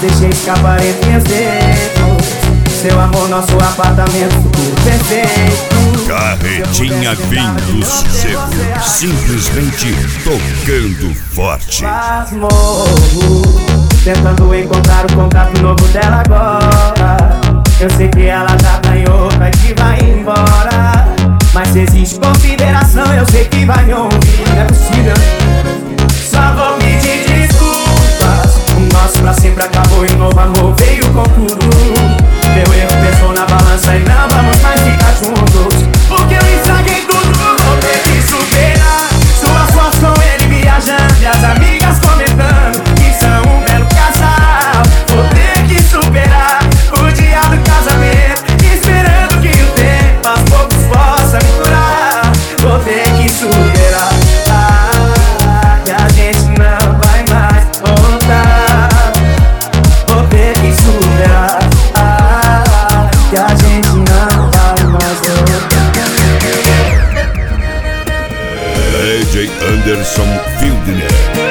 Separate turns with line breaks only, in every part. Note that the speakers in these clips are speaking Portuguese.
deixei escapar entre meus dedos. Seu amor, nosso apartamento, tudo perfeito.
Carretinha vindo sossego, simplesmente tocando forte.
Morro, tentando encontrar o contato novo dela agora. Eu sei que ela já tá em outra e que vai embora. Mas se existe consideração, eu sei que vai me ouvir. Não é possível. Só vou pedir desculpas. O nosso pra sempre acabou e o novo amor veio com tudo. Meu erro pesou na balança e não vamos mais ficar juntos. Porque eu estraguei tudo, vou ter que superar. Suas fotos com ele viajando e as amigas comentando que são um belo casal. Vou ter que superar o dia do casamento, esperando que o tempo aos poucos possa me curar. Vou ter que superar, que a gente não vai mais voltar. Vou ter que superar, que a gente não vai mais voltar.
DJ Anderson Fildner.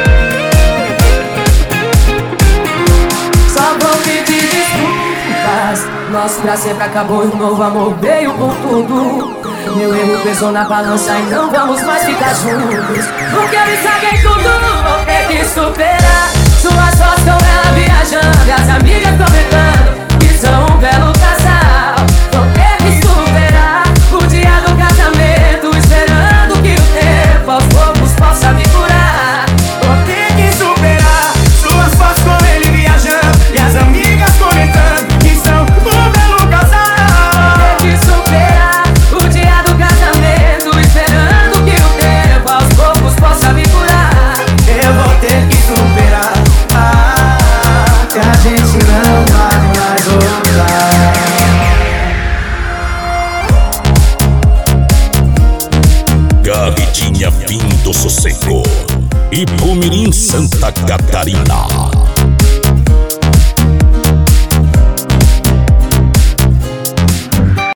Só vou pedir desculpas. Nosso pra sempre acabou e o novo amor veio com tudo. Meu erro pesou na balança e não vamos mais ficar juntos. Porque eu estraguei tudo, vou ter que superar. Suas fotos com ela viajando e as amigas comentando que são um belo casal. Vou ter que superar o dia do casamento, esperando que o tempo aos poucos possa me curar. Vou ter que superar suas fotos com ele viajando e as amigas comentando que são um belo casal. Vou ter que superar o dia do casamento, esperando que o tempo aos poucos possa me curar. Eu vou ter que superar, que a gente não vai mais voltar.
Carretinha vindo sossego, Ipumirim, Santa Catarina.